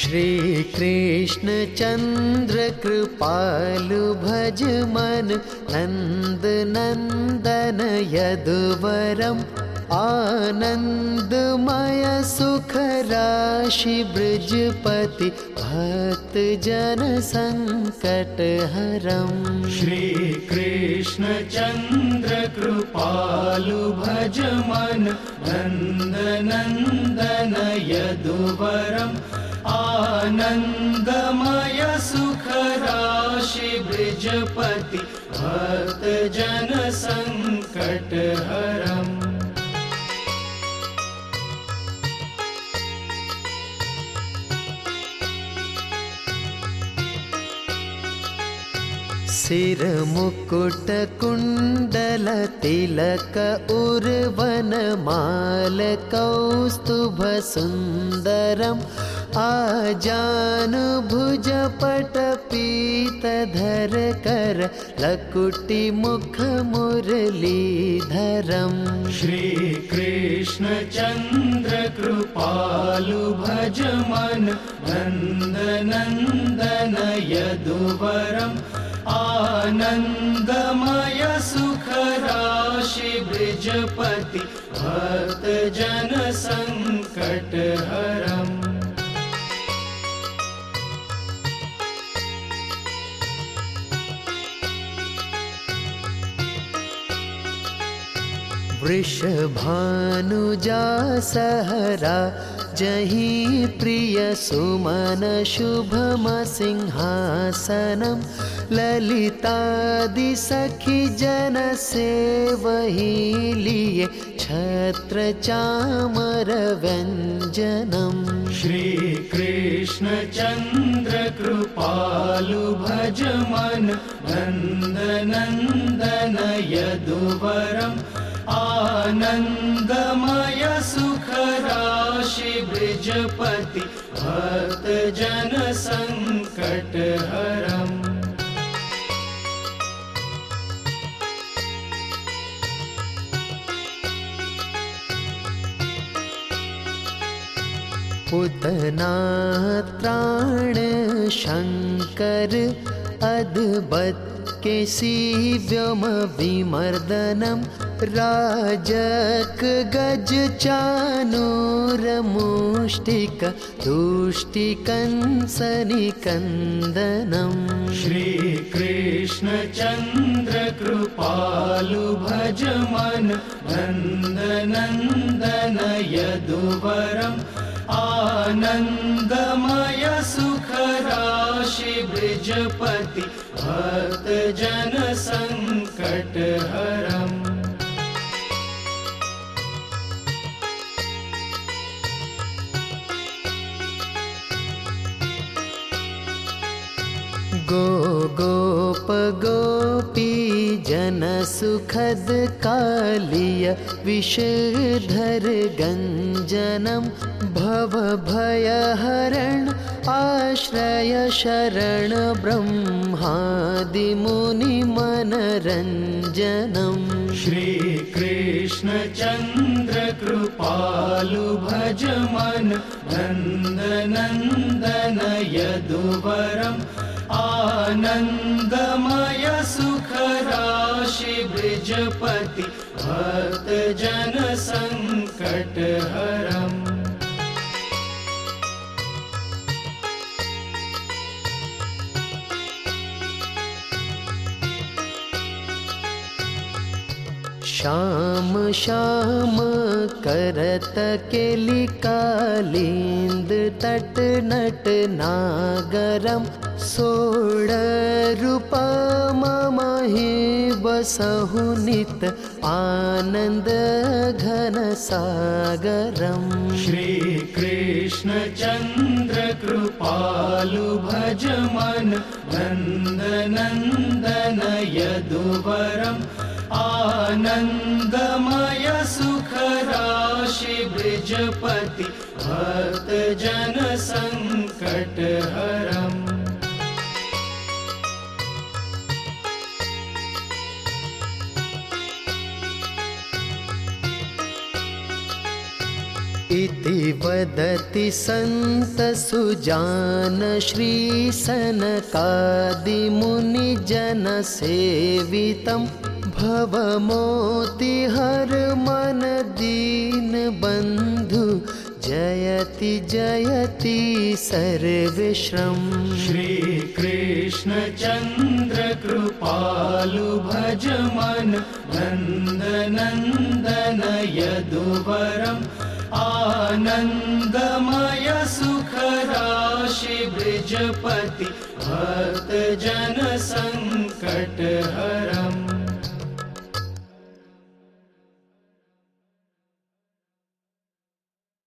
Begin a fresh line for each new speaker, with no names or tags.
श्री कृष्ण चंद्र कृपालु भज मन नंद नंदन यदुवरम आनंदमय सुख राशि ब्रजपति भक्त जन संकट हरम।
श्री कृष्ण चंद्र कृपालु भज मन नंद नंदन यदुवरम आनंदमय सुख राशि ब्रजपति भक्त जन संकट हरम।
सिर मुकुट कुंडल तिलक उर्वन माल कौस्तुभ सुंदरम आजान भुज पट पीतधर कर लकुटि मुख मुरलीधरम।
श्री कृष्ण चंद्र कृपालु भज मन नंद नंदन यदुवरम आनंदमय सुख राशि ब्रजपति भक्त जन संकट हरम।
वृषभानुजा सहरा जहि प्रिय सुमन शुभम सिंहासनम ललितादि सखी जन सेवहि लिए छत्र चामर व्यंजनम।
श्री कृष्ण चंद्र कृपालु भज मन नंद नंदन यदुवरम आनंदमय सुख राशि ब्रजपति भक्त जन संकट हरम।
पूतना त्राण शंकर अद्भुत केशिव्यम विमर्दनम राजक गज चानूर मुष्टिक तुष्टिकंसनिकंदनम।
श्री कृष्ण चंद्र कृपालु भज मन नंद नंदन यदुवरम आनंदमय सुख राशि ब्रजपति भक्त जन संकट हरम।
गो गोप गोपी जन सुखद कालिय विषधर गंजनम भव भय हरण आश्रय शरण ब्रह्मादि मुनि मनरंजनम।
श्री कृष्ण चंद्र कृपालु भज मन नंद नंदन यदुवरम आनंदमय सुख राशि ब्रजपति भक्त जन संकट हरम।
श्याम श्याम करत केली कालिंद तट नट नागरम सोड़ रूपम महि बसहु नित आनंद घन सागरम।
श्री कृष्ण चंद्र कृपालु भज मन नंद नंदन यदुवरम आनंदमय सुख राशि ब्रजपति भक्त जन संकट हरम।
इति वदति सन्त सुजान श्री सनकादि मुनि जन सेवितं भवमोतिहर मन दीन बंधु जयति जयति सर्वेश्वरम्।
श्री कृष्ण चंद्र कृपालु भज मन नंदनंदन यदुवरम् आनंदमय सुख राशि ब्रजपति भक्त जन संकट हरम्।